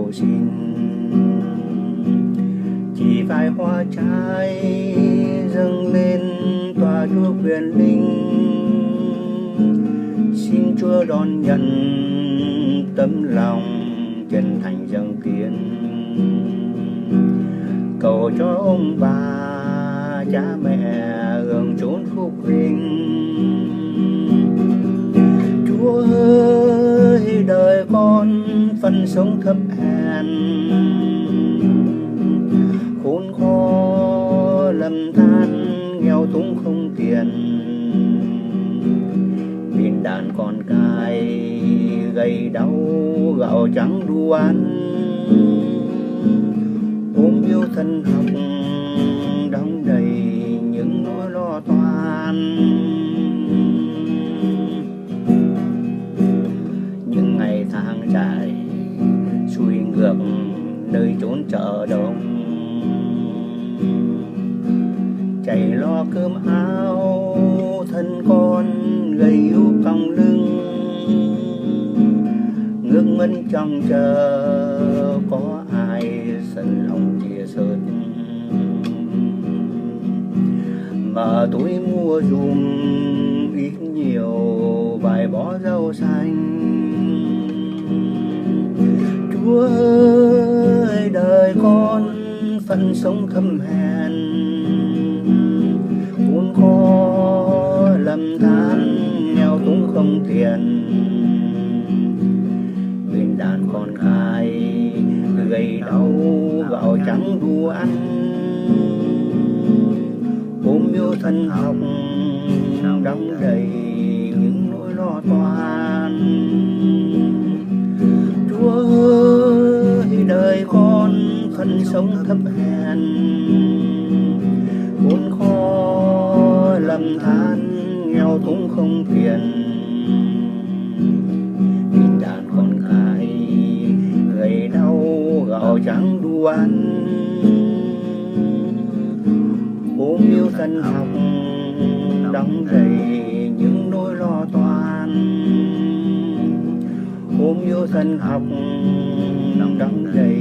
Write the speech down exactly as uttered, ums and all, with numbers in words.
cầu xin. Chỉ vài hoa trái dâng lên tòa chúa quyền linh, xin Chúa đón nhận tấm lòng chân thành dâng tiến. Cầu cho ông bà cha mẹ hưởng chốn phúc vinh. Chúa ơi, đời con phần sống thấp hèn, khốn khó lầm than nghèo túng không tiền. Viên đàn con cái gây đau gạo trắng đu ăn, ôm yêu thân học đong đầy những nỗi lo toan. Những ngày tháng dài xuôi ngược nơi chốn chợ đông, chạy lo cơm áo thân con gầy yếu còng lưng. Ngước mắt trong chờ có ai sân lòng chia sớt, mà túi mua dùm ít nhiều vài bó rau xanh. Chúa ơi, đời con phận sống thâm hèn, khốn khó lầm than nghèo túng không tiền. Viên đàn con cái gầy đau gạo trắng đu ăn, ôm yêu thân học đong đầy những nỗi lo toan. Chúa ơi, đời con phận sống thấp hèn, khốn khó lầm than nghèo túng không tiền. Viên đàn con cái gầy đau gạo trắng đu ăn, ôm yêu thân học đong đầy những nỗi lo toan. Ôm yêu thân học đong đầy